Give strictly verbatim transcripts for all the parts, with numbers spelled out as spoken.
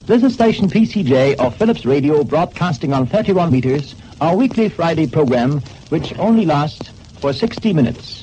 This is station P C J of Philips Radio, broadcasting on thirty-one meters, our weekly Friday program, which only lasts for sixty minutes.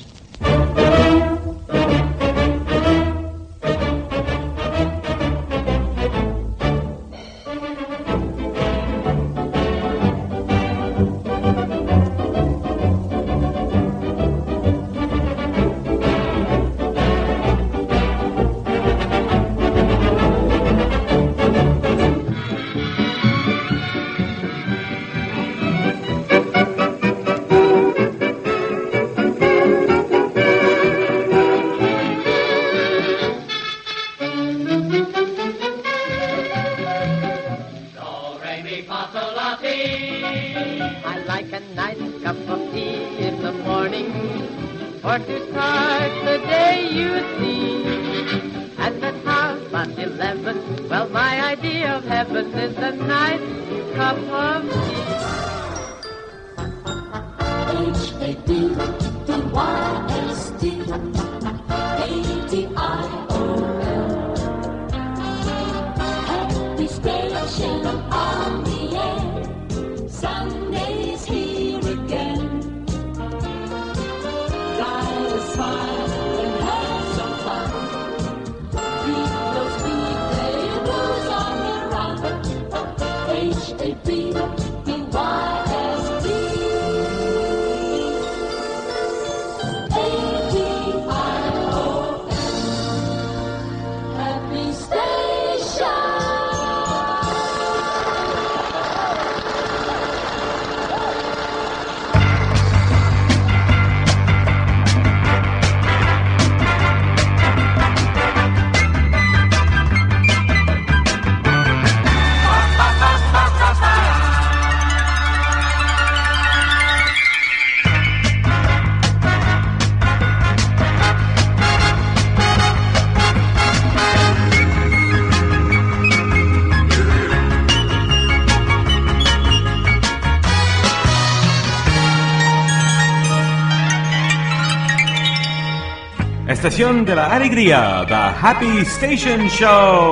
Estación de la Alegría, the Happy Station Show.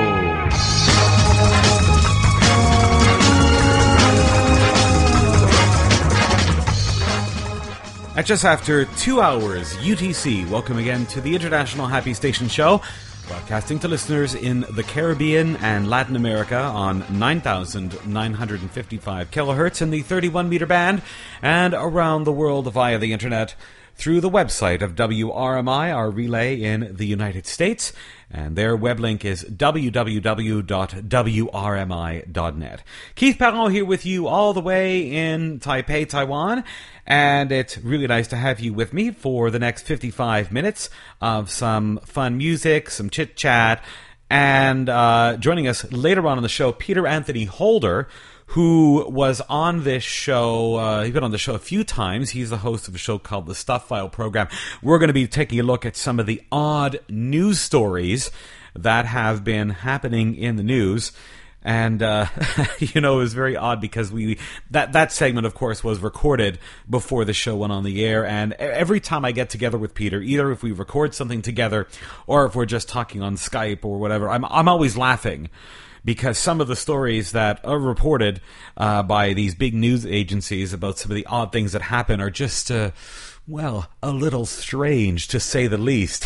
At just after two hours U T C, welcome again to the International Happy Station Show, broadcasting to listeners in the Caribbean and Latin America on nine thousand nine hundred fifty-five kilohertz in the thirty-one meter band, and around the world via the internet through the website of W R M I, our relay in the United States, and their web link is w w w dot w r m i dot net. Keith Perron here with you all the way in Taipei, Taiwan, and it's really nice to have you with me for the next fifty-five minutes of some fun music, some chit-chat, and uh, joining us later on in the show, Peter Anthony Holder, who was on this show. Uh, he's been on the show a few times. He's the host of a show called the Stuff File Program. We're going to be taking a look at some of the odd news stories that have been happening in the news. And, uh, you know, it was very odd because we that, that segment, of course, was recorded before the show went on the air. And every time I get together with Peter, either if we record something together or if we're just talking on Skype or whatever, I'm I'm always laughing, because some of the stories that are reported uh, by these big news agencies about some of the odd things that happen are just, uh, well, a little strange, to say the least.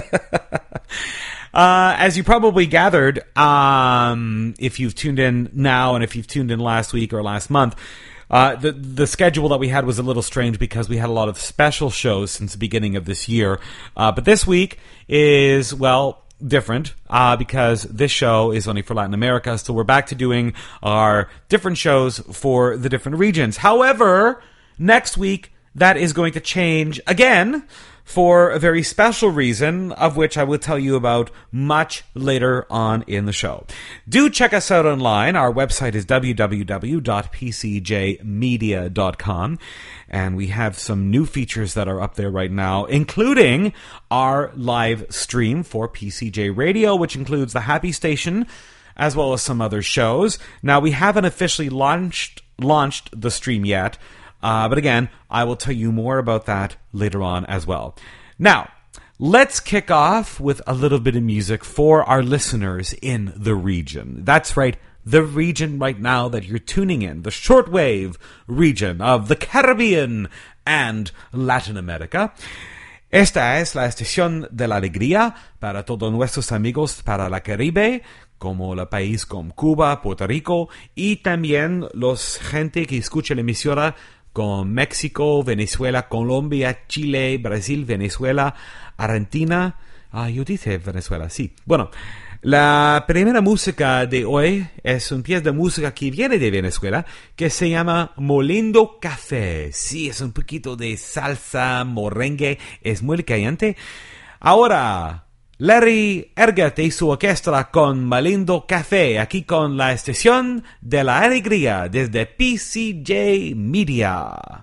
uh, as you probably gathered, um, if you've tuned in now and if you've tuned in last week or last month, Uh, the the schedule that we had was a little strange because we had a lot of special shows since the beginning of this year. Uh, but this week is, well, different, uh, because this show is only for Latin America, so we're back to doing our different shows for the different regions. However, next week, that is going to change again for a very special reason, of which I will tell you about much later on in the show. Do check us out online. Our website is w w w dot p c j media dot com, and we have some new features that are up there right now, including our live stream for P C J Radio, which includes the Happy Station, as well as some other shows. Now, we haven't officially launched launched the stream yet, Uh, but again, I will tell you more about that later on as well. Now, let's kick off with a little bit of music for our listeners in the region. That's right, the region right now that you're tuning in, the shortwave region of the Caribbean and Latin America. Esta es la estación de la alegría para todos nuestros amigos para la Caribe, como el país como Cuba, Puerto Rico, y también los gente que escucha la emisora con México, Venezuela, Colombia, Chile, Brasil, Venezuela, Argentina. Ah, yo dije Venezuela, sí. Bueno, la primera música de hoy es un pieza de música que viene de Venezuela, que se llama Moliendo Café. Sí, es un poquito de salsa, merengue, es muy caliente. Ahora, Larry Elgert y su orquesta con Moliendo Café, aquí con la estación de la alegría desde P C J Media.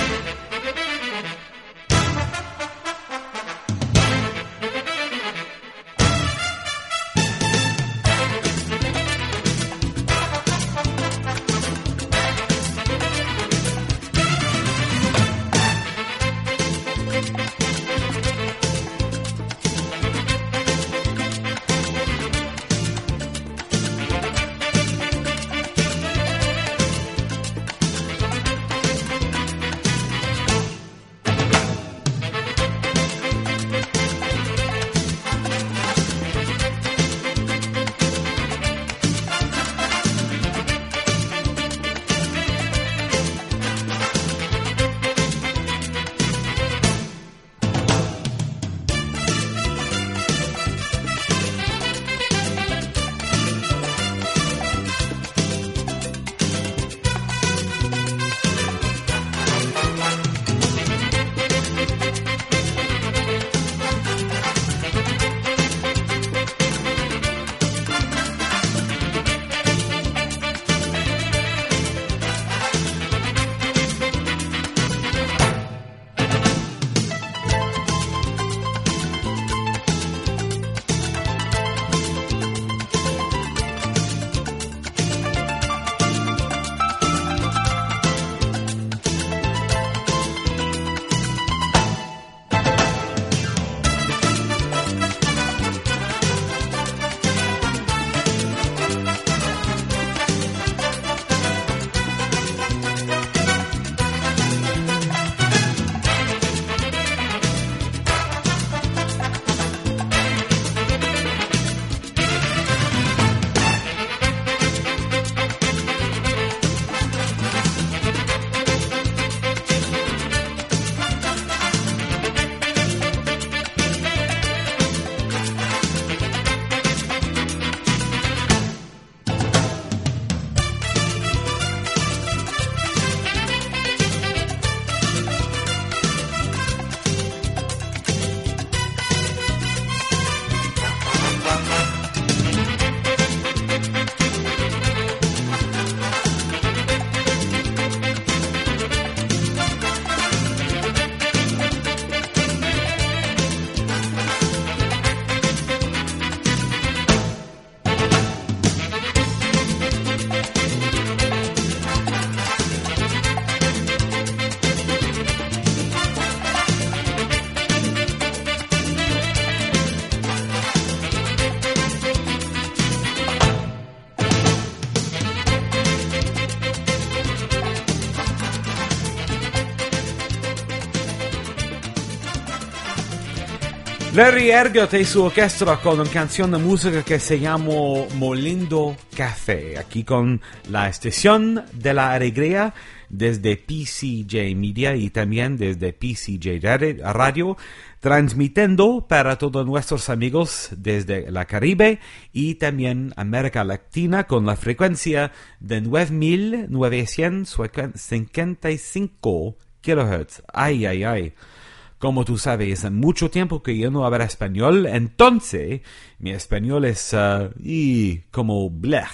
Larry Elgert y su orquesta con una canción de música que se llama Moliendo Café, aquí con la estación de la alegría desde P C J Media y también desde P C J Radio, transmitiendo para todos nuestros amigos desde la Caribe y también América Latina con la frecuencia de nueve mil novecientos cincuenta y cinco kilohertz. Ay, ay, ay. Como tú sabes, hace mucho tiempo que yo no hablo español, entonces mi español es uh, y como blech.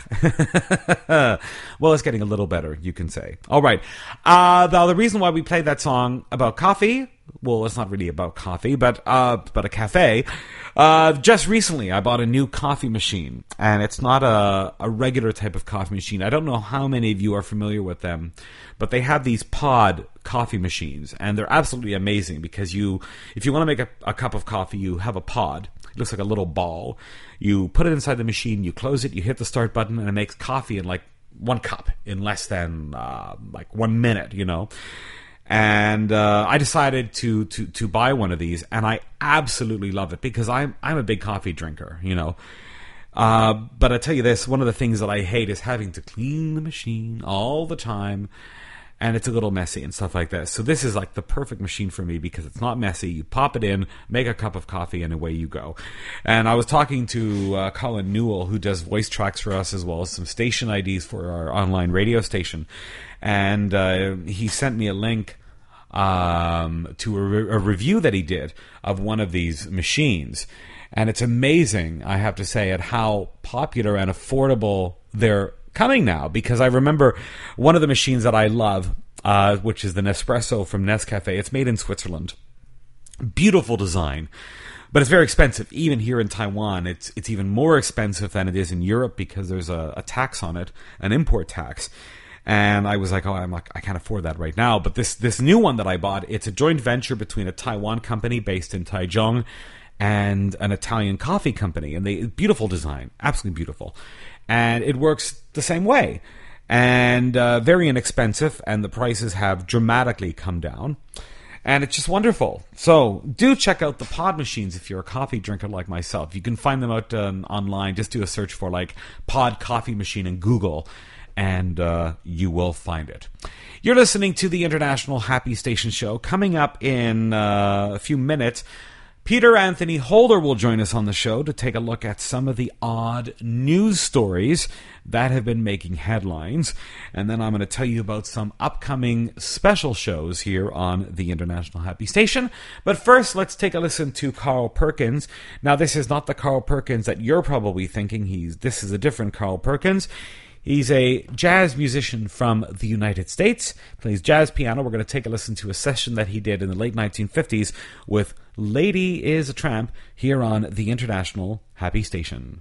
Well, it's getting a little better, you can say. All right. Uh, the, the reason why we played that song about coffee well, it's not really about coffee, but uh, but a cafe. Uh, just recently, I bought a new coffee machine, and it's not a, a regular type of coffee machine. I don't know how many of you are familiar with them, but they have these pod coffee machines, and they're absolutely amazing because you, if you want to make a, a cup of coffee, you have a pod. It looks like a little ball. You put it inside the machine, you close it, you hit the start button, and it makes coffee in like one cup in less than uh, like one minute, you know. And uh, I decided to, to to buy one of these, and I absolutely love it because I'm I'm a big coffee drinker, you know. Uh, but I tell you this, one of the things that I hate is having to clean the machine all the time, and it's a little messy and stuff like that. So this is like the perfect machine for me because it's not messy. You pop it in, make a cup of coffee, and away you go. And I was talking to uh, Colin Newell, who does voice tracks for us as well as some station I Ds for our online radio station. And uh, he sent me a link um, to a, re- a review that he did of one of these machines. And it's amazing, I have to say, at how popular and affordable they're coming now. Because I remember one of the machines that I love, uh, which is the Nespresso from Nescafe. It's made in Switzerland. Beautiful design. But it's very expensive. Even here in Taiwan, it's it's even more expensive than it is in Europe because there's a, a tax on it, an import tax. And I was like, oh, I'm like, I can't afford that right now. But this this new one that I bought, it's a joint venture between a Taiwan company based in Taichung and an Italian coffee company. And they beautiful design, absolutely beautiful. And it works the same way. And uh, very inexpensive, and the prices have dramatically come down. And it's just wonderful. So do check out the pod machines if you're a coffee drinker like myself. You can find them out um, online. Just do a search for like pod coffee machine in Google, and uh, you will find it. You're listening to the International Happy Station Show. Coming up in uh, a few minutes, Peter Anthony Holder will join us on the show to take a look at some of the odd news stories that have been making headlines. And then I'm going to tell you about some upcoming special shows here on the International Happy Station. But first, let's take a listen to Carl Perkins. Now, this is not the Carl Perkins that you're probably thinking. He's This is a different Carl Perkins. He's a jazz musician from the United States, plays jazz piano. We're going to take a listen to a session that he did in the late nineteen fifties with Lady is a Tramp here on the International Happy Station.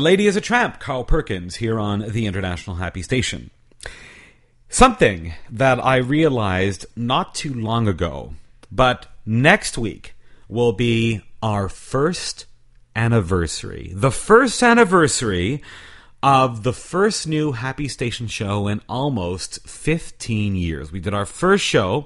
The Lady is a Tramp, Carl Perkins, here on the International Happy Station. Something that I realized not too long ago, but next week will be our first anniversary. The first anniversary of the first new Happy Station show in almost fifteen years. We did our first show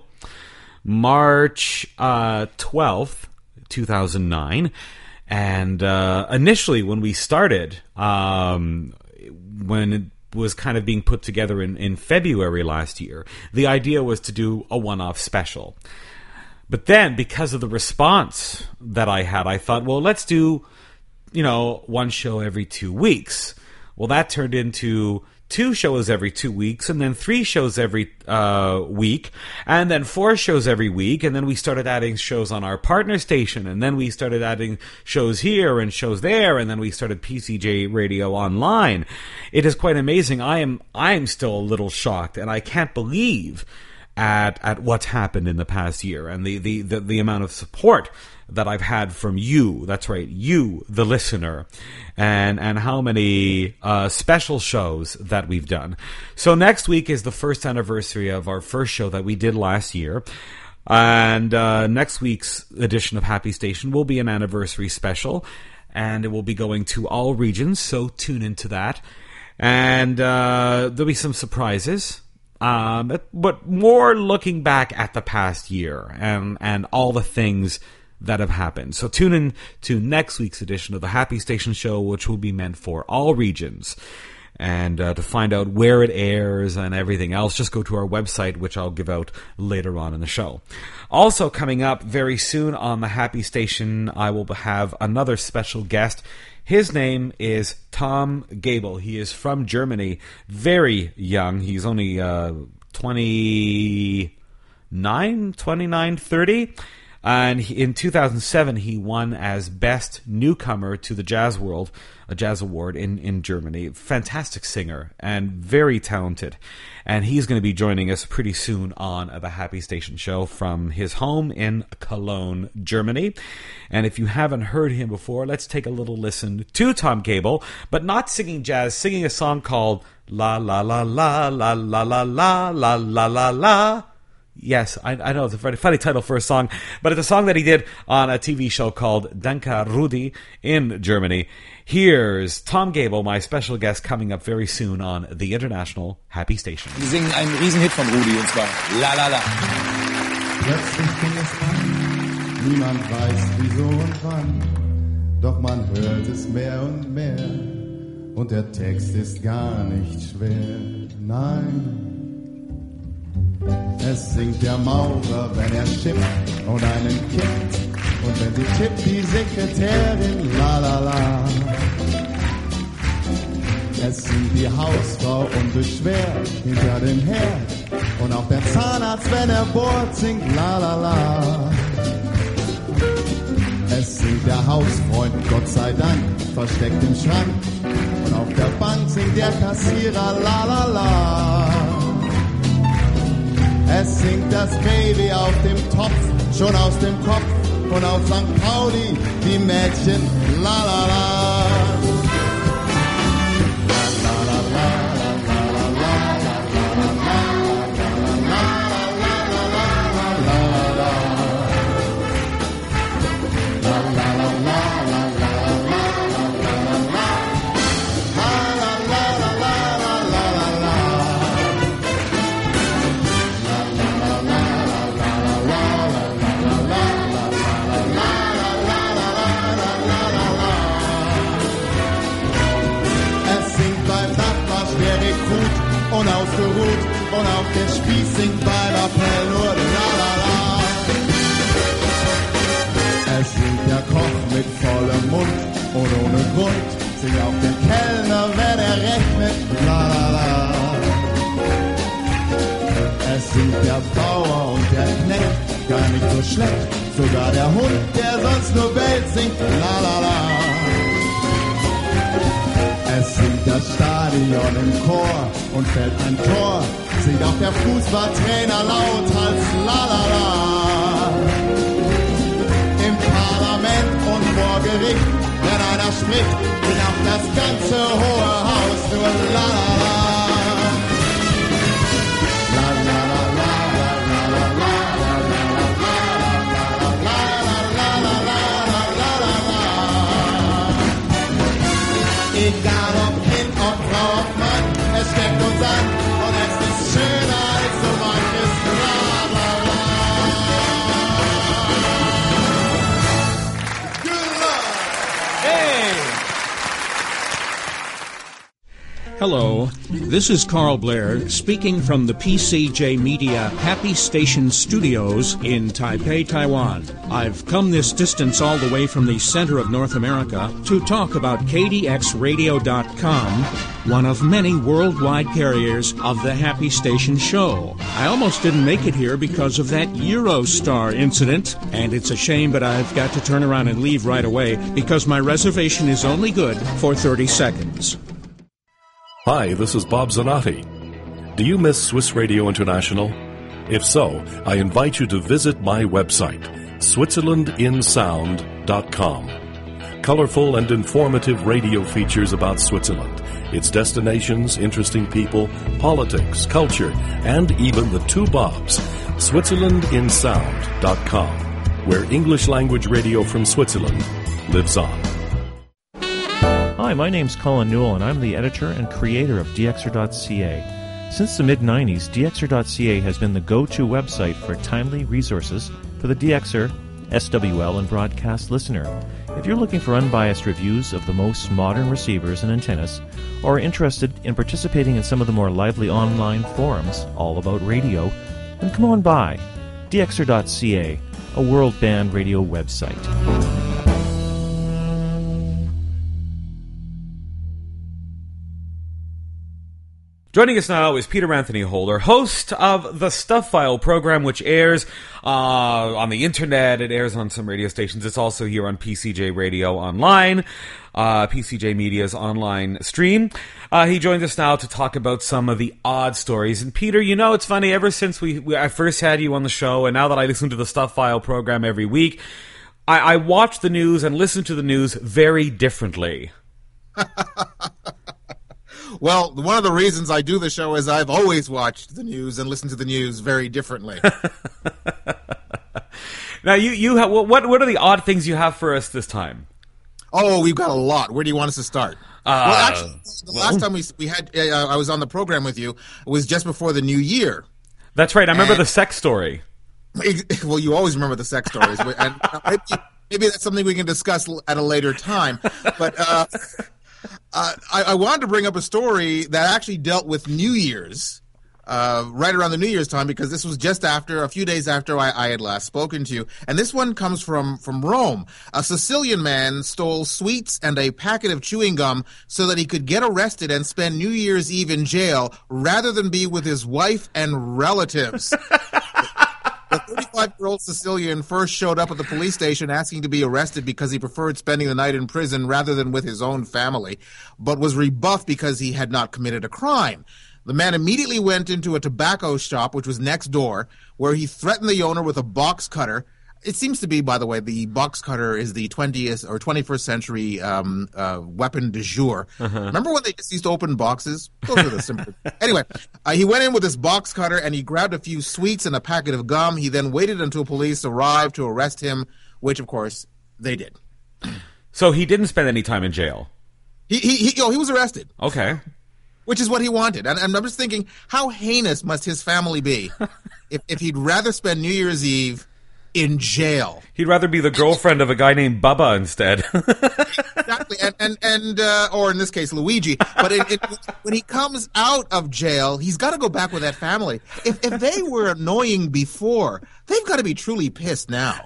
March uh, twelfth, two thousand nine. And uh, initially when we started, um, when it was kind of being put together in, in February last year, the idea was to do a one-off special. But then, because of the response that I had, I thought, well, let's do, you know, one show every two weeks. Well, that turned into two shows every two weeks, and then three shows every uh, week, and then four shows every week, and then we started adding shows on our partner station, and then we started adding shows here and shows there, and then we started P C J Radio Online. It is quite amazing. I am I am still a little shocked, and I can't believe at at what's happened in the past year and the, the, the, the amount of support that I've had from you. That's right, you, the listener, and and how many uh, special shows that we've done. So next week is the first anniversary of our first show that we did last year. And uh, next week's edition of Happy Station will be an anniversary special, and it will be going to all regions, so tune into that. And uh, there'll be some surprises. Um, but, but more looking back at the past year and, and all the things that have happened. So tune in to next week's edition of the Happy Station Show, which will be meant for all regions. And uh, to find out where it airs and everything else, just go to our website, which I'll give out later on in the show. Also coming up very soon on the Happy Station, I will have another special guest. His name is Tom Gable. He is from Germany, very young. He's only uh, twenty-nine, twenty-nine, thirty. And he, in two thousand seven, he won as Best Newcomer to the Jazz World, a Jazz Award in, in Germany. Fantastic singer and very talented. And he's going to be joining us pretty soon on the Happy Station Show from his home in Cologne, Germany. And if you haven't heard him before, let's take a little listen to Tom Gable, but not singing jazz, singing a song called La La La La La La La La La La La La. Yes, I, I know it's a very funny title for a song, but it's a song that he did on a T V show called Danke Rudi in Germany. Here's Tom Gable, my special guest, coming up very soon on the International Happy Station. Wir singen einen Riesenhit von Rudi, und zwar La La La. Plötzlich fing es an, niemand weiß wieso und wann, doch man hört es mehr und mehr, und der Text ist gar nicht schwer, nein. Es singt der Maurer, wenn er schippt und einen kippt. Und wenn sie tippt, die Sekretärin, la la la. Es singt die Hausfrau unbeschwert hinter dem Herd. Und auch der Zahnarzt, wenn er bohrt, singt la la la. Es singt der Hausfreund, Gott sei Dank, versteckt im Schrank. Und auf der Bank singt der Kassierer, la la la. Es singt das Baby auf dem Topf, schon aus dem Kopf, und auf Sankt Pauli die Mädchen, la la la. Unausgeruht und auf der Spieß singt beim Appell nur la la la. Es singt der Koch mit vollem Mund und ohne Grund, singt auch der Kellner, wenn er rechnet, la la la. Es singt der Bauer und der Knecht, gar nicht so schlecht, sogar der Hund, der sonst nur bellt, singt la la la. Es singt das Stadion im Chor und fällt ein Tor, singt auch der Fußballtrainer laut als la la la. Im Parlament und vor Gericht, wenn einer er spricht, hinauf das ganze hohe Haus, nur la la la. La la la la la la la la la la la la la. Egal ob Kind und Frau und Mann, es steckt uns an und es ist schöner als so manches la la la. Hello, this is Carl Blair speaking from the P C J Media Happy Station Studios in Taipei, Taiwan. I've come this distance all the way from the center of North America to talk about K D X radio dot com, one of many worldwide carriers of the Happy Station show. I almost didn't make it here because of that Eurostar incident, and it's a shame, but I've got to turn around and leave right away because my reservation is only good for thirty seconds. Hi, this is Bob Zanotti. Do you miss Swiss Radio International? If so, I invite you to visit my website, Switzerland in Sound dot com. Colorful and informative radio features about Switzerland, its destinations, interesting people, politics, culture, and even the two Bobs, Switzerland in Sound dot com, where English language radio from Switzerland lives on. Hi, my name's Colin Newell, and I'm the editor and creator of D X R dot C A. Since the mid nineties, D X R dot C A has been the go-to website for timely resources for the D X R, S W L, and broadcast listener. If you're looking for unbiased reviews of the most modern receivers and antennas, or are interested in participating in some of the more lively online forums all about radio, then come on by. D X R dot C A, a world band radio website. Joining us now is Peter Anthony Holder, host of the Stuff File program, which airs uh, on the internet. It airs on some radio stations. It's also here on P C J Radio Online, uh, P C J Media's online stream. Uh, he joins us now to talk about some of the odd stories. And Peter, you know, it's funny, ever since we, we I first had you on the show, and now that I listen to the Stuff File program every week, I, I watch the news and listen to the news very differently. Well, one of the reasons I do the show is I've always watched the news and listened to the news very differently. Now, you you have, what what are the odd things you have for us this time? Oh, we've got a lot. Where do you want us to start? Uh, well, actually, the well, last time we we had uh, I was on the program with you was just before the New Year. That's right. I remember and, the sex story. Well, you always remember the sex stories, and maybe, maybe that's something we can discuss at a later time. But. Uh, Uh, I, I wanted to bring up a story that actually dealt with New Year's, uh, right around the New Year's time, because this was just after, a few days after I, I had last spoken to you. And this one comes from, from Rome. A Sicilian man stole sweets and a packet of chewing gum so that he could get arrested and spend New Year's Eve in jail rather than be with his wife and relatives. The thirty-five-year-old Sicilian first showed up at the police station asking to be arrested because he preferred spending the night in prison rather than with his own family, but was rebuffed because he had not committed a crime. The man immediately went into a tobacco shop, which was next door, where he threatened the owner with a box cutter. It seems to be, by the way, the box cutter is the twentieth or twenty-first century um, uh, weapon du jour. Uh-huh. Remember when they just used to open boxes? Those are the simple. Anyway, uh, he went in with his box cutter and he grabbed a few sweets and a packet of gum. He then waited until police arrived to arrest him, which, of course, they did. So he didn't spend any time in jail? He he he, oh, he was arrested. Okay. Which is what he wanted. And, and I'm just thinking, how heinous must his family be if, if he'd rather spend New Year's Eve in jail? He'd rather be the girlfriend of a guy named Bubba instead. Exactly, and and, and uh, or in this case, Luigi. But it, it, when he comes out of jail, he's got to go back with that family. If if they were annoying before, they've got to be truly pissed now.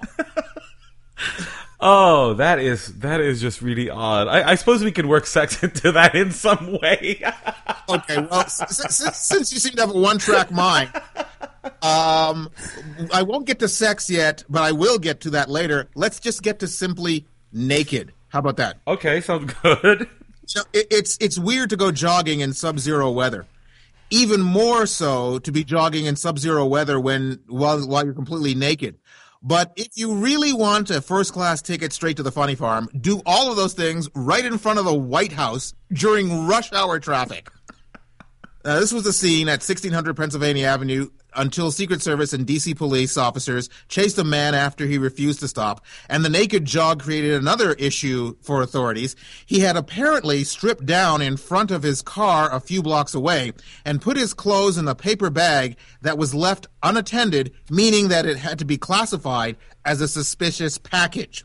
Oh, that is that is just really odd. I, I suppose we could work sex into that in some way. Okay, well, since, since you seem to have a one-track mind, um, I won't get to sex yet, but I will get to that later. Let's just get to simply naked. How about that? Okay, sounds good. So it, it's it's weird to go jogging in sub-zero weather. Even more so to be jogging in sub-zero weather when while while you're completely naked. But if you really want a first-class ticket straight to the funny farm, do all of those things right in front of the White House during rush hour traffic. Uh, this was the scene at sixteen hundred Pennsylvania Avenue until Secret Service and D C police officers chased a man after he refused to stop, and the naked jog created another issue for authorities. He had apparently stripped down in front of his car a few blocks away and put his clothes in a paper bag that was left unattended, meaning that it had to be classified as a suspicious package.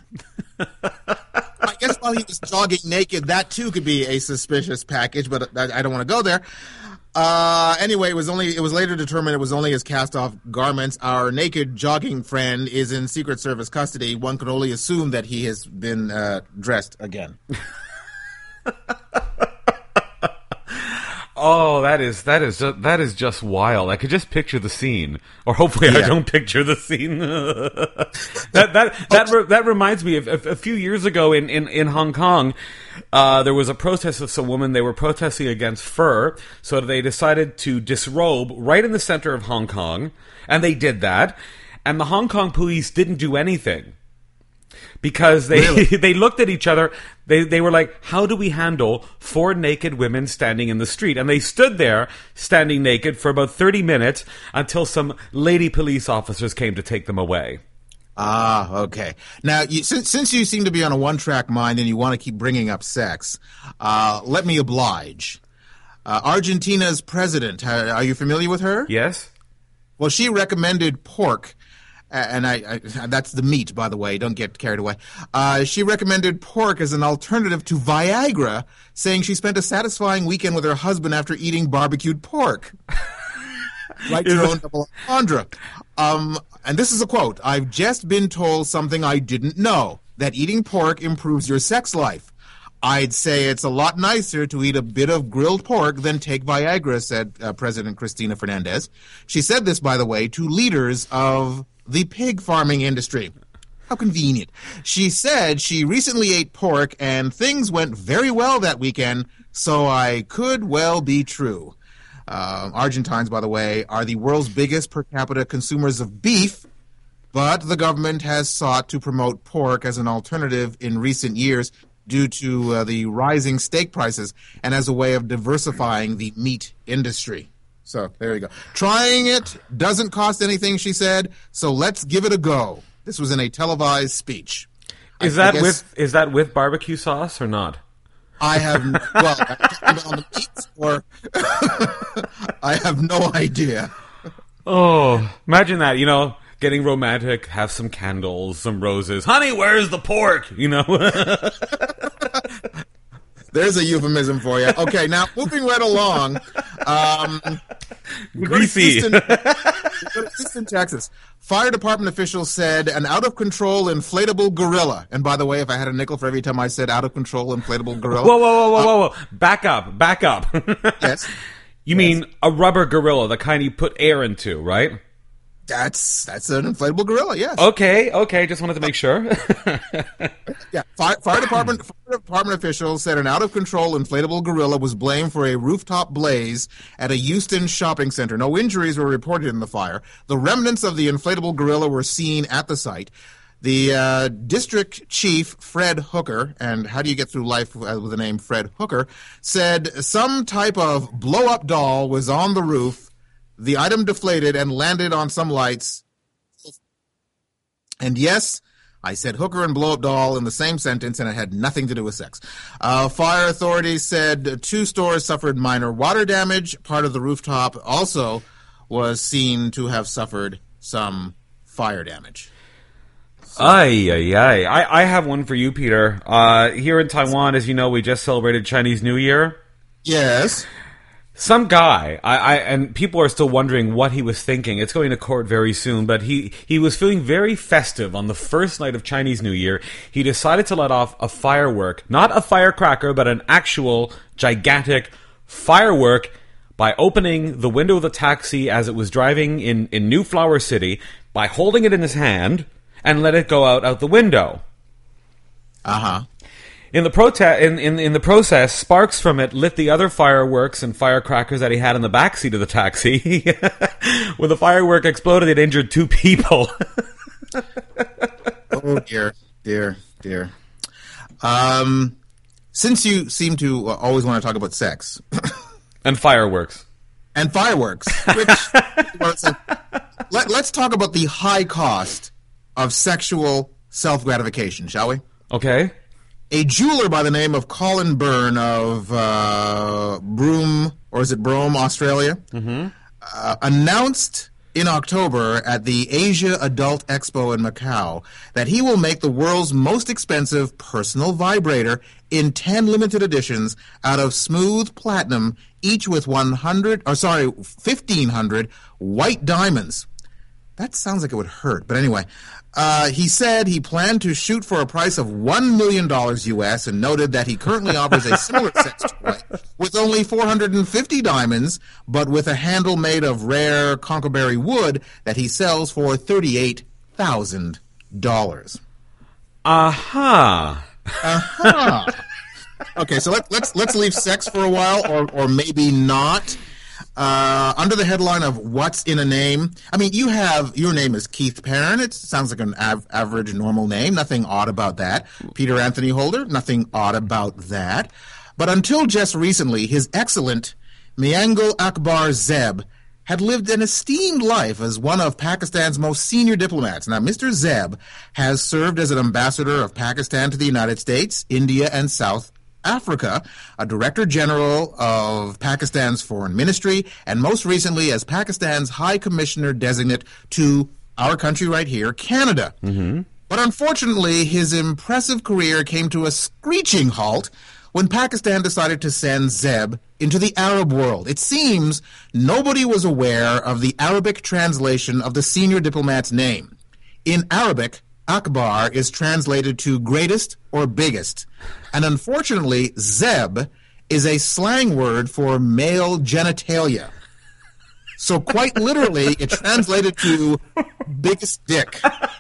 I guess while he was jogging naked, that too could be a suspicious package, but I, I don't want to go there. Uh, anyway, it was only it was later determined it was only his cast-off garments. Our naked jogging friend is in Secret Service custody. One can only assume that he has been uh, dressed again. Oh, that is that is just, that is just wild. I could just picture the scene, or hopefully yeah. I don't picture the scene. that that that re- that reminds me of, of a few years ago in in, in Hong Kong. Uh, there was a protest of some women. They were protesting against fur, so they decided to disrobe right in the center of Hong Kong, and they did that. And the Hong Kong police didn't do anything. Because they really? they looked at each other, they they were like, how do we handle four naked women standing in the street? And they stood there, standing naked, for about thirty minutes until some lady police officers came to take them away. Ah, okay. Now, you, since, since you seem to be on a one-track mind and you want to keep bringing up sex, uh, let me oblige. Uh, Argentina's president, uh, are you familiar with her? Yes. Well, she recommended pork. And I, I, that's the meat, by the way. Don't get carried away. Uh, she recommended pork as an alternative to Viagra, saying she spent a satisfying weekend with her husband after eating barbecued pork. Right to her own double entendre. Um, and this is a quote. I've just been told something I didn't know, that eating pork improves your sex life. I'd say it's a lot nicer to eat a bit of grilled pork than take Viagra, said uh, President Cristina Fernandez. She said this, by the way, to leaders of the pig farming industry. How convenient. She said she recently ate pork and things went very well that weekend, so I could well be true. Uh, Argentines, by the way, are the world's biggest per capita consumers of beef, but the government has sought to promote pork as an alternative in recent years due to uh, the rising steak prices and as a way of diversifying the meat industry. So there you go. Trying it doesn't cost anything, she said, so let's give it a go. This was in a televised speech. Is I, that I guess, with is that with barbecue sauce or not? I have well, I'm on the meats or I have no idea. Oh, imagine that, you know, getting romantic, have some candles, some roses. Honey, where's the pork? You know. There's a euphemism for you. Okay, now moving right along. Um, Greasy. Houston, Houston, Texas. Fire department officials said an out-of-control inflatable gorilla. And by the way, if I had a nickel for every time I said out-of-control inflatable gorilla. Whoa, whoa, whoa, whoa, whoa, whoa. Back up, back up. Yes. You yes. mean a rubber gorilla, the kind you put air into, right? That's that's an inflatable gorilla, yes. Okay, okay, just wanted to make sure. yeah, fire, fire department fire department officials said an out-of-control inflatable gorilla was blamed for a rooftop blaze at a Houston shopping center. No injuries were reported in the fire. The remnants of the inflatable gorilla were seen at the site. The uh, district chief, Fred Hooker, and how do you get through life with the name Fred Hooker, said some type of blow-up doll was on the roof. The item deflated and landed on some lights. And yes, I said hooker and blow-up doll in the same sentence, and it had nothing to do with sex. Uh, fire authorities said two stores suffered minor water damage. Part of the rooftop also was seen to have suffered some fire damage. So. Ay, ay, ay. I, I have one for you, Peter. Uh, here in Taiwan, as you know, we just celebrated Chinese New Year. Yes. Some guy, I, I, and people are still wondering what he was thinking. It's going to court very soon, but he, he was feeling very festive on the first night of Chinese New Year. He decided to let off a firework, not a firecracker, but an actual gigantic firework by opening the window of the taxi as it was driving in, in New Flower City, by holding it in his hand, and let it go out, out the window. Uh-huh. In the, prote- in, in, in the process, sparks from it lit the other fireworks and firecrackers that he had in the backseat of the taxi. When the firework exploded, it injured two people. Oh, dear, dear, dear. Um, since you seem to uh, always want to talk about sex. And fireworks. And fireworks. Which, let, let's talk about the high cost of sexual self-gratification, shall we? Okay. A jeweler by the name of Colin Byrne of uh, Broome, or is it Brome, Australia, mm-hmm. uh, announced in October at the Asia Adult Expo in Macau that he will make the world's most expensive personal vibrator in ten limited editions out of smooth platinum, each with one hundred, or sorry, fifteen hundred white diamonds. That sounds like it would hurt, but anyway. Uh, he said he planned to shoot for a price of one million dollars U S and noted that he currently offers a similar sex toy with only four hundred fifty diamonds, but with a handle made of rare conkerberry wood that he sells for thirty-eight thousand dollars. Aha. Aha. Okay, so let, let's let's leave sex for a while, or or maybe not. Uh, under the headline of "What's in a Name?" I mean, you have your name is Keith Perrin. It sounds like an av- average, normal name. Nothing odd about that. Peter Anthony Holder. Nothing odd about that. But until just recently, his excellent Miangal Akbar Zeb had lived an esteemed life as one of Pakistan's most senior diplomats. Now, Mister Zeb has served as an ambassador of Pakistan to the United States, India, and South Africa, a Director General of Pakistan's Foreign Ministry, and most recently as Pakistan's High Commissioner Designate to our country right here, Canada. Mm-hmm. But unfortunately, his impressive career came to a screeching halt when Pakistan decided to send Zeb into the Arab world. It seems nobody was aware of the Arabic translation of the senior diplomat's name. In Arabic, Akbar is translated to greatest or biggest. And unfortunately, Zeb is a slang word for male genitalia. So quite literally, it translated to biggest dick.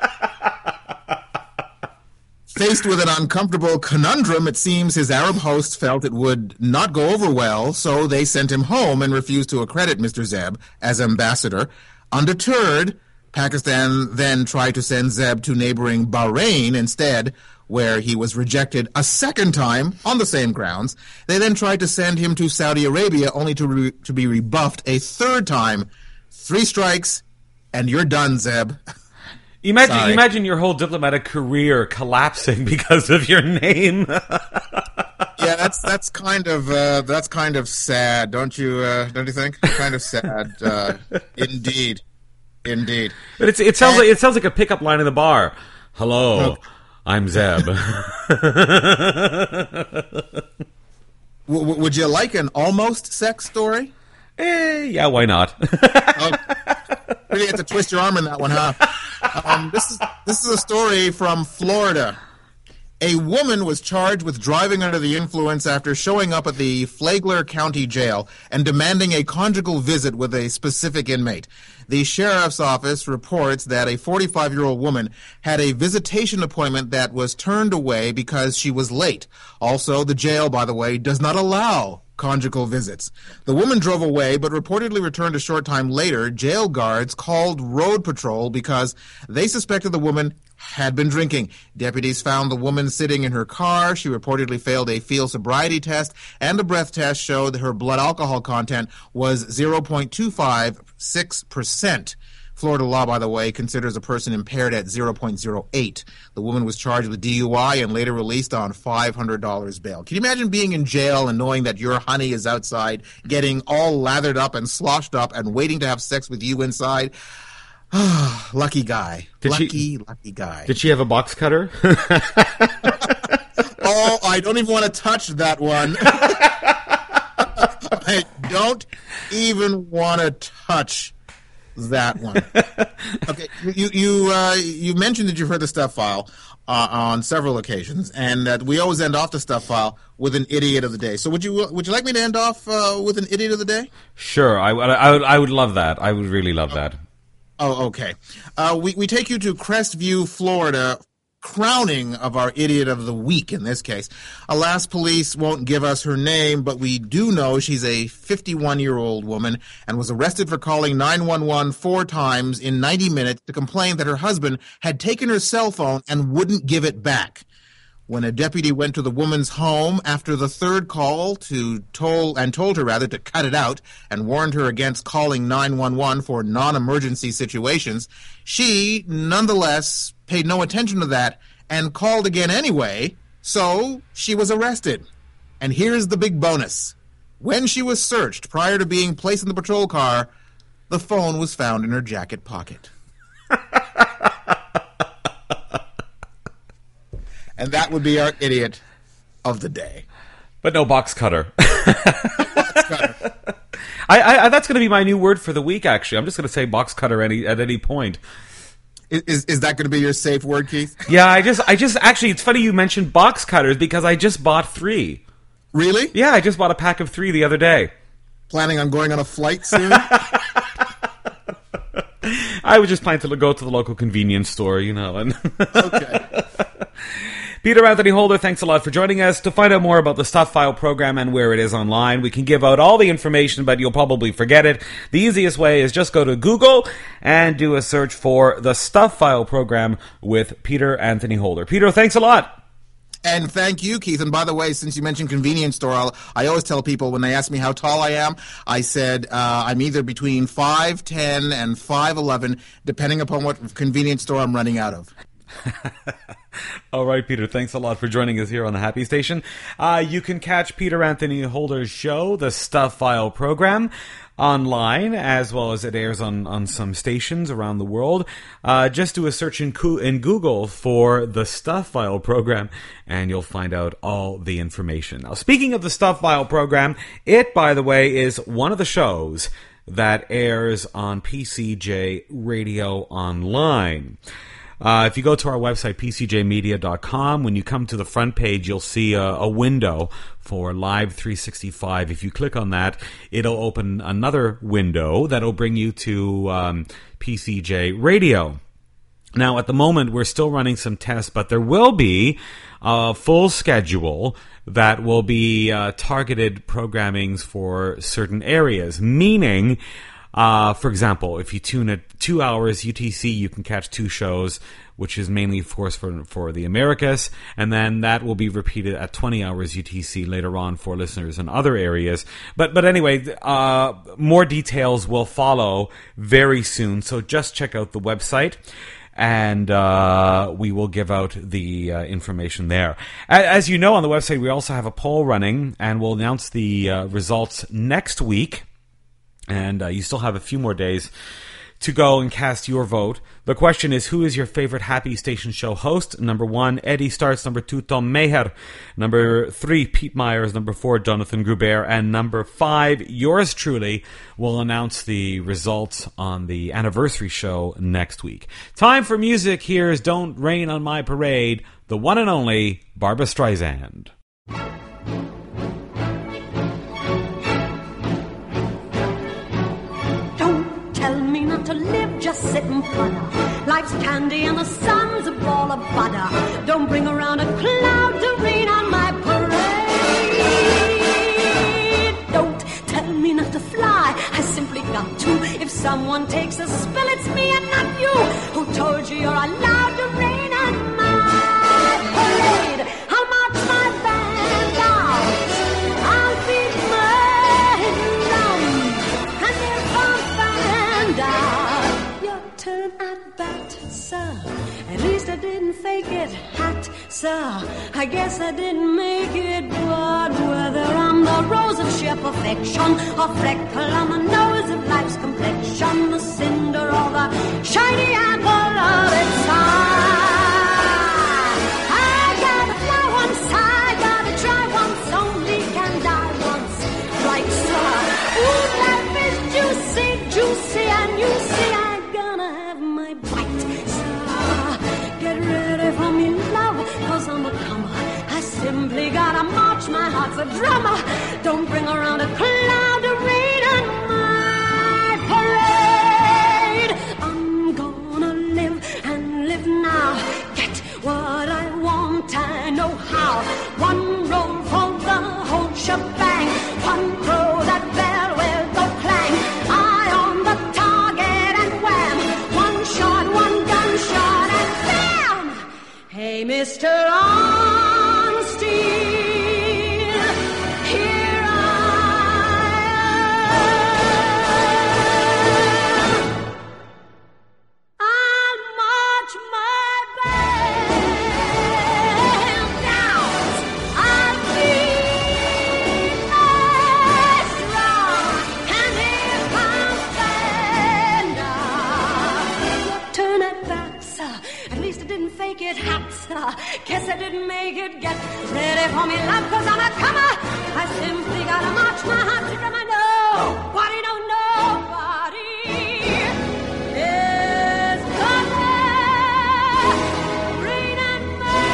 Faced with an uncomfortable conundrum, it seems his Arab hosts felt it would not go over well, so they sent him home and refused to accredit Mister Zeb as ambassador. Undeterred, Pakistan then tried to send Zeb to neighboring Bahrain instead, where he was rejected a second time on the same grounds. They then tried to send him to Saudi Arabia, only to re- to be rebuffed a third time. Three strikes, and you're done, Zeb. Imagine, Sorry. imagine your whole diplomatic career collapsing because of your name. Yeah, that's that's kind of uh, that's kind of sad, don't you? Uh, don't you think? Kind of sad, uh, indeed, indeed. But it's, it sounds And- like it sounds like a pickup line in the bar. Hello, Okay. I'm Zeb. W- w- would you like an almost sex story? eh, yeah, why not? Oh, really had to twist your arm in that one, huh? Um, this is this is a story from Florida. A woman was charged with driving under the influence after showing up at the Flagler County Jail and demanding a conjugal visit with a specific inmate. The sheriff's office reports that a forty-five-year-old woman had a visitation appointment that was turned away because she was late. Also, the jail, by the way, does not allow conjugal visits. The woman drove away, but reportedly returned a short time later. Jail guards called road patrol because they suspected the woman had been drinking. Deputies found the woman sitting in her car. She reportedly failed a field sobriety test, and a breath test showed that her blood alcohol content was zero point two five six percent. Florida law, by the way, considers a person impaired at zero point zero eight. The woman was charged with D U I and later released on five hundred dollars bail. Can you imagine being in jail and knowing that your honey is outside, getting all lathered up and sloshed up and waiting to have sex with you inside? Lucky guy. Did lucky, she- lucky guy. Did she have a box cutter? Oh, I don't even want to touch that one. I don't even want to touch that one. Okay, you you uh, you mentioned that you've heard the Stuff File uh, on several occasions, and that we always end off the Stuff File with an idiot of the day. So would you would you like me to end off uh, with an idiot of the day? Sure, I, I, would, I would love that. I would really love that. Oh, okay. Uh, we we take you to Crestview, Florida, crowning of our idiot of the week in this case. Alas, police won't give us her name, but we do know she's a fifty-one-year-old woman and was arrested for calling nine one one four times in ninety minutes to complain that her husband had taken her cell phone and wouldn't give it back. When a deputy went to the woman's home after the third call to told and told her rather to cut it out and warned her against calling nine one one for non-emergency situations, she nonetheless paid no attention to that and called again anyway, so she was arrested. And here's the big bonus. When she was searched prior to being placed in the patrol car, the phone was found in her jacket pocket. And that would be our idiot of the day. But no box cutter. box cutter. I, I, that's going to be my new word for the week, actually. I'm just going to say box cutter any, at any point. Is is that going to be your safe word, Keith? Yeah, I just, I just, actually, it's funny you mentioned box cutters because I just bought three. Really? Yeah, I just bought a pack of three the other day. Planning on going on a flight soon? I was just planning to go to the local convenience store, you know. And okay. Peter Anthony Holder, thanks a lot for joining us. To find out more about the Stuff File program and where it is online, we can give out all the information, but you'll probably forget it. The easiest way is just go to Google and do a search for the Stuff File program with Peter Anthony Holder. Peter, thanks a lot. And thank you, Keith. And by the way, since you mentioned convenience store, I'll, I always tell people when they ask me how tall I am, I said uh, I'm either between five ten and five eleven, depending upon what convenience store I'm running out of. All right, Peter, thanks a lot for joining us here on the Happy Station. Uh, you can catch Peter Anthony Holder's show, the Stuff File program, online, as well as it airs on, on some stations around the world. Uh, just do a search in, in Google for the Stuff File program, and you'll find out all the information. Now, speaking of the Stuff File program, it, by the way, is one of the shows that airs on P C J Radio Online. Uh, if you go to our website, p c j media dot com, when you come to the front page, you'll see a, a window for Live three sixty-five. If you click on that, it'll open another window that'll bring you to um, P C J Radio. Now, at the moment, we're still running some tests, but there will be a full schedule that will be uh, targeted programmings for certain areas, meaning... Uh, for example, if you tune at two hours U T C, you can catch two shows, which is mainly, of course, for, for the Americas, and then that will be repeated at twenty hours U T C later on for listeners in other areas. But, but anyway, uh, more details will follow very soon, so just check out the website. And uh, we will give out the uh, information there. As you know, on the website, we also have a poll running, and we'll announce the uh, results next week. And uh, you still have a few more days to go and cast your vote. The question is, who is your favorite Happy Station show host? Number one, Eddie Starts. Number two, Tom Meher. Number three, Pete Myers. Number four, Jonathan Gruber. And number five, yours truly, will announce the results on the anniversary show next week. Time for music. Here's Don't Rain on My Parade, the one and only Barbra Streisand. To live, just sit and putter. Life's candy and the sun's a ball of butter. Don't bring around a cloud to rain on my parade. Don't tell me not to fly, I simply got to. If someone takes a spill, it's me and not you. Who told you you're allowed to rain on my parade? I'll march my band out, I'll beat my drum, and if I'm found out, turn at bat, sir. At least I didn't fake it, hat, sir. I guess I didn't make it, but whether I'm the rose of sheer perfection, or freckle on the nose of life's complexion, the cinder or the shiny apple of its eye, I gotta fly once, I gotta try once, only can die once, right, sir. Ooh, life is juicy, juicy, and you see I for me, love, cause I'm a comer. I simply gotta march, my heart's a drummer. Don't bring around a cloud of rain on my parade. placed her on steel. Here I am. I'll march my band out. I'll beat my drum, and here comes Banda. Turn it back, sir. At least I didn't fake it, hat, sir. Guess I didn't make it. Get ready for me, love, cause I'm a comer. I simply gotta march my heart to drum. I know. Nobody, no, nobody is gonna rain and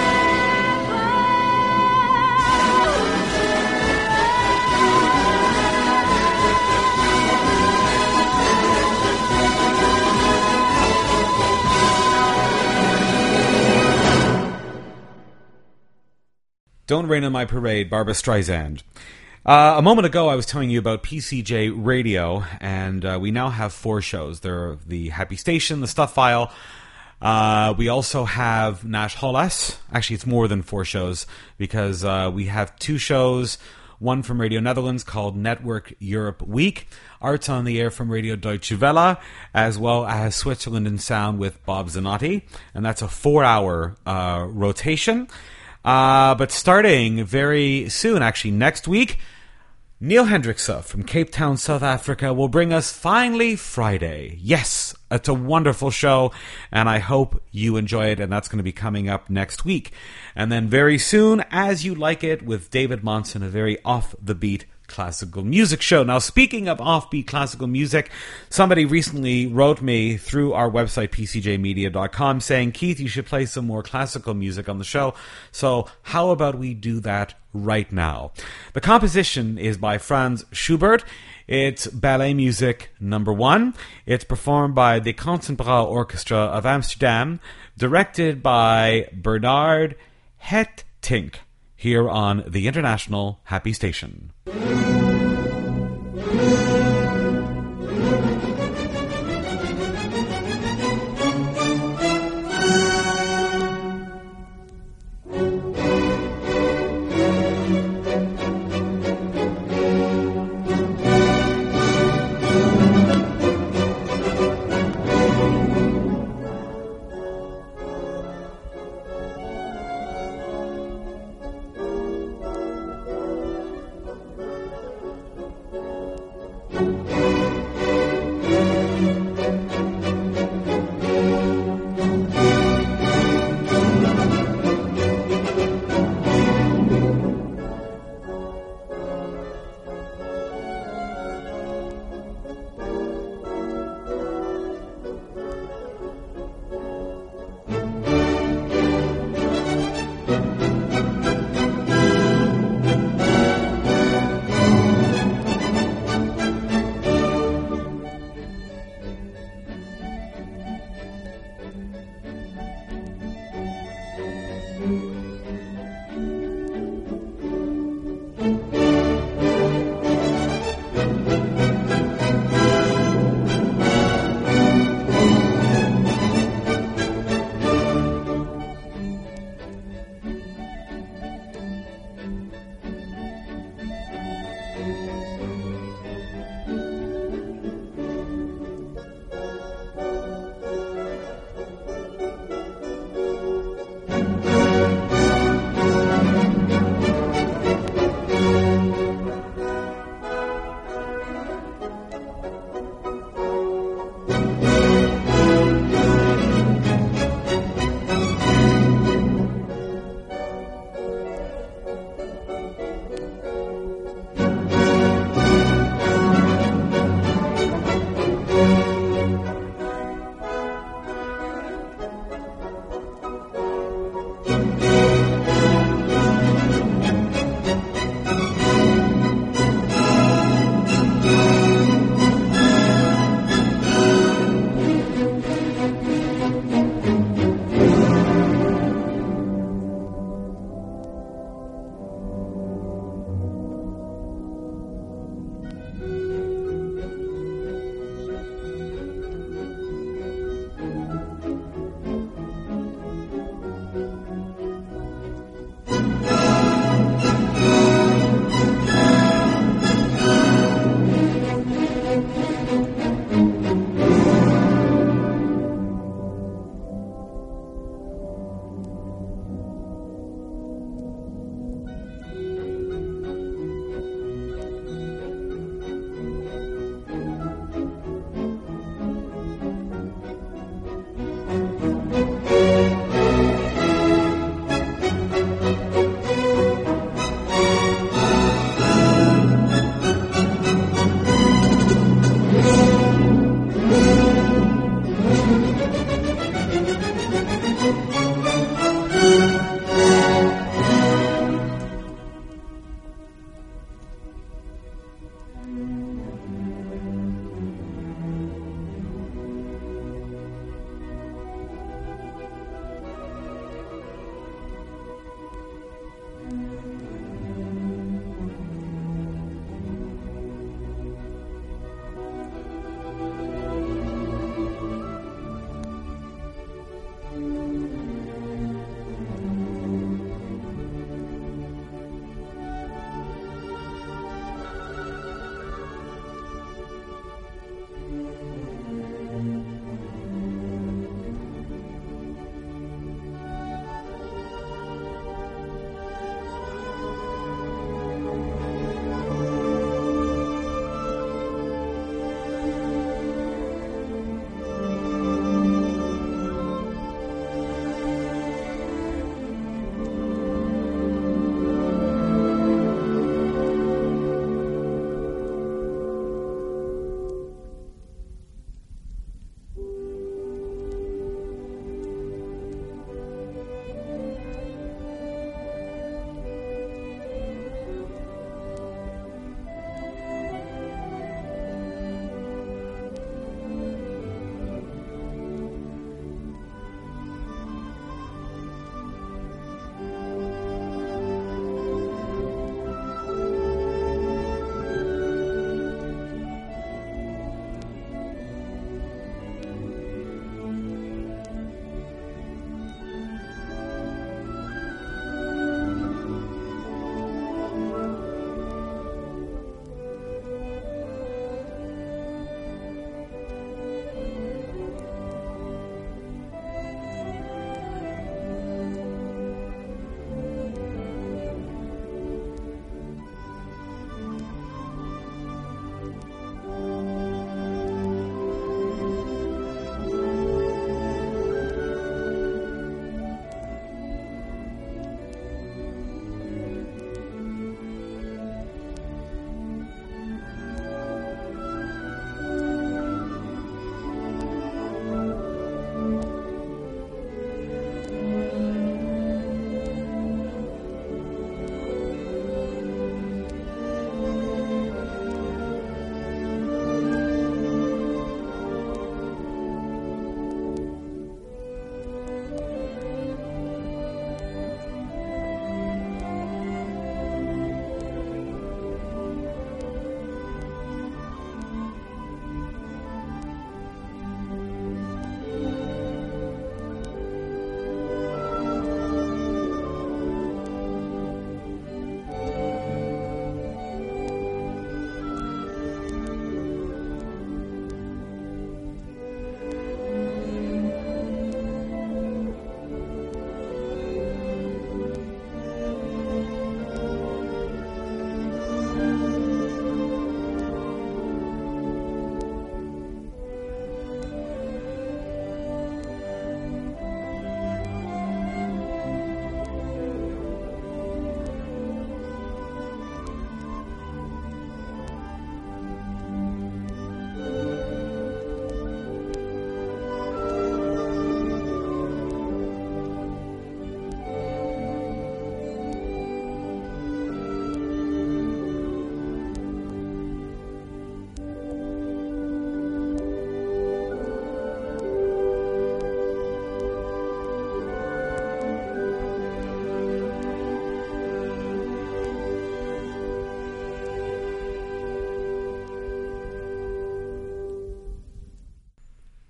Don't Rain on My Parade, Barbra Streisand. Uh, a moment ago, I was telling you about P C J Radio, and uh, we now have four shows. There are the Happy Station, the Stuff File. Uh, we also have Nash Holas. Actually, it's more than four shows, because uh, we have two shows, one from Radio Netherlands called Network Europe Week, Arts on the Air from Radio Deutsche Welle, as well as Switzerland in Sound with Bob Zanotti, and that's a four-hour uh, rotation. Uh, but starting very soon, actually next week, Neil Hendrickse from Cape Town, South Africa, will bring us Finally Friday. Yes, it's a wonderful show, and I hope you enjoy it, and that's going to be coming up next week. And then very soon, As You Like It, with David Monson, a very off-the-beat classical music show. Now, speaking of offbeat classical music, somebody recently wrote me through our website, p c j media dot com, saying, Keith, you should play some more classical music on the show. So how about we do that right now? The composition is by Franz Schubert. It's ballet music number one. It's performed by the Concertgebouw Orchestra of Amsterdam, directed by Bernard Haitink, here on the International Happy Station.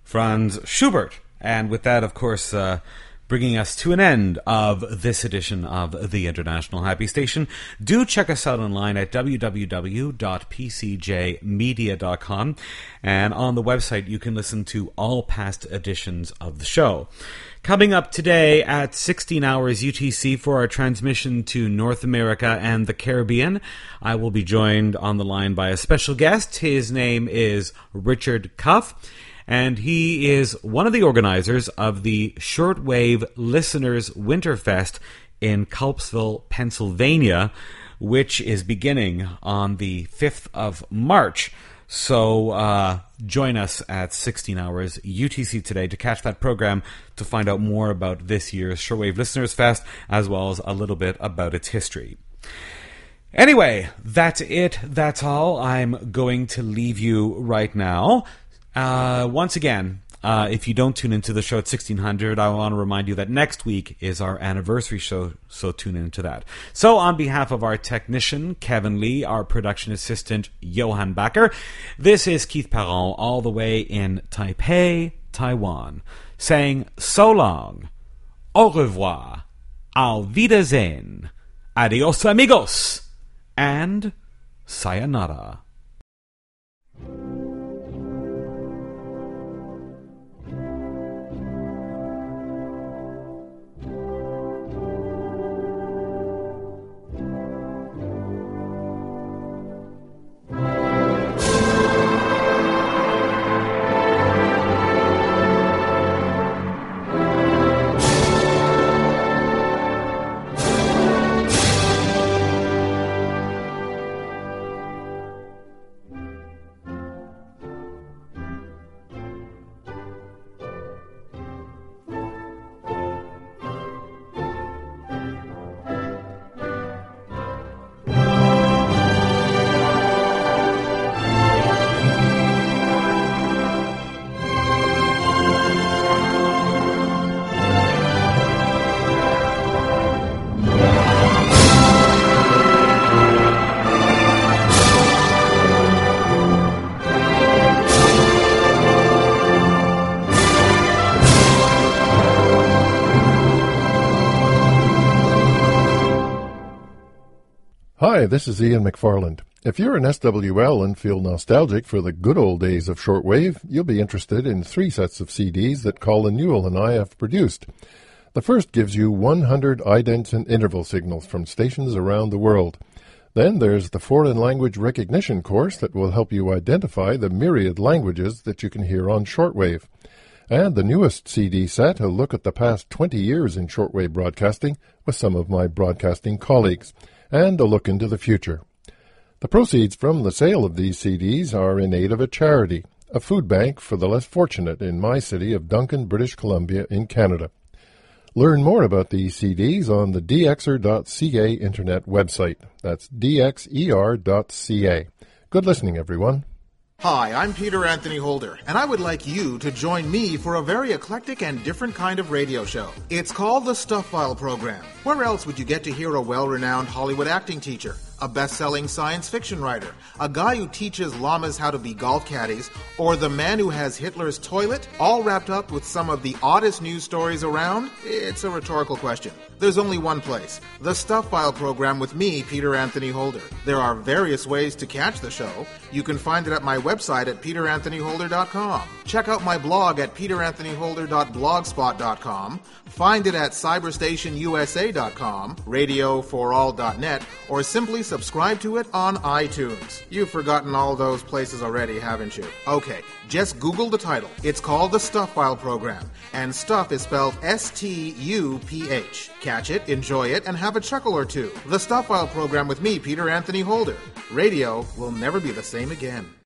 Franz Schubert. And with that, of course, uh, bringing us to an end of this edition of the International Happy Station. Do check us out online at w w w dot p c j media dot com, and on the website you can listen to all past editions of the show. Coming up today at sixteen hours U T C for our transmission to North America and the Caribbean, I will be joined on the line by a special guest. His name is Richard Cuff, and he is one of the organizers of the Shortwave Listeners Winterfest in Culpsville, Pennsylvania, which is beginning on the fifth of March. So uh, join us at sixteen hours U T C today to catch that program to find out more about this year's Shortwave Listeners Fest, as well as a little bit about its history. Anyway, that's it. That's all. I'm going to leave you right now. Uh, once again, uh, if you don't tune into the show at sixteen hundred, I want to remind you that next week is our anniversary show, so tune into that. So on behalf of our technician, Kevin Lee, our production assistant, Johan Backer, this is Keith Perron, all the way in Taipei, Taiwan, saying so long, au revoir, auf Wiedersehen, adios amigos, and sayonara. Hi, this is Ian McFarland. If you're an S W L and feel nostalgic for the good old days of shortwave, you'll be interested in three sets of C Ds that Colin Newell and I have produced. The first gives you one hundred idents and interval signals from stations around the world. Then there's the foreign language recognition course that will help you identify the myriad languages that you can hear on shortwave. And the newest C D set, a look at the past twenty years in shortwave broadcasting with some of my broadcasting colleagues, and a look into the future. The proceeds from the sale of these C Ds are in aid of a charity, a food bank for the less fortunate in my city of Duncan, British Columbia in Canada. Learn more about these C Ds on the d x er dot c a internet website. That's d x e r dot c a. Good listening, everyone. Hi, I'm Peter Anthony Holder, and I would like you to join me for a very eclectic and different kind of radio show. It's called the Stuff File Program. Where else would you get to hear a well-renowned Hollywood acting teacher, a best-selling science fiction writer, a guy who teaches llamas how to be golf caddies, or the man who has Hitler's toilet, all wrapped up with some of the oddest news stories around? It's a rhetorical question. There's only one place, the Stuff File Program with me, Peter Anthony Holder. There are various ways to catch the show. You can find it at my website at peter anthony holder dot com. Check out my blog at peter anthony holder dot blogspot dot com. Find it at cyberstation u s a dot com, radio for all dot net, or simply subscribe to it on iTunes. You've forgotten all those places already, haven't you? Okay, just Google the title. It's called the Stuff File Program, and stuff is spelled S T U P H. Catch it, enjoy it, and have a chuckle or two. The Stuff File Program with me, Peter Anthony Holder. Radio will never be the same again.